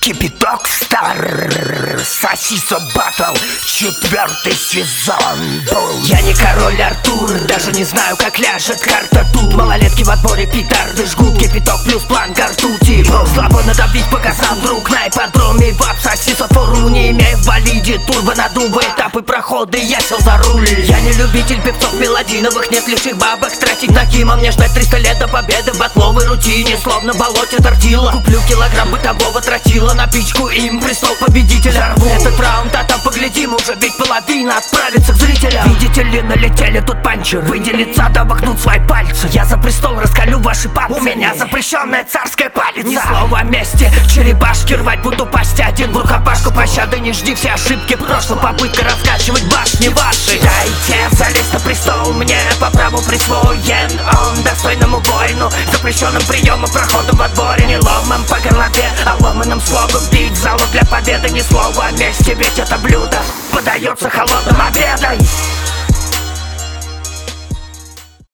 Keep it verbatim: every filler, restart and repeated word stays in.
Кипяток стар, сосиса батл, четвертый сезон был. Я не король Артур, даже не знаю, как ляжет карта тут. Малолетки в отборе петарды жгут, кипяток плюс планка ртути. Слабо надавить показал друг на ипподроме. Вап, сосиса фору, не имея в болиде. Турбо надува, этапы проходы, я сел за руль. Я не любитель певцов мелодиновых, нет лишних бабок тратить на кима. Мне ждать триста лет до победы в батловой рутине, словно в болоте тортила. Куплю килограмм бытового тротила, на пичку им престол победителя. Рву этот раунд, а там поглядим, уже ведь половина отправится к зрителям. Видите ли, налетели тут панчеры, выделиться, добахнут свои пальцы. Я за престол раскалю ваши пальцы. У меня запрещенная царская палица. Ни слова о мести, черепашки рвать буду пасть один в рукопашку. Пощады не жди, все ошибки прошлого, попытка раскачивать башни ваши. Дайте залезть на престол, мне по праву присвоен он достойному воину, запрещенным приемом, проходом в отборе. Не ломом по голове, а ломаным слогом бить залог для победы. Ни слова о мести, ведь это блюдо подается холодным обедом.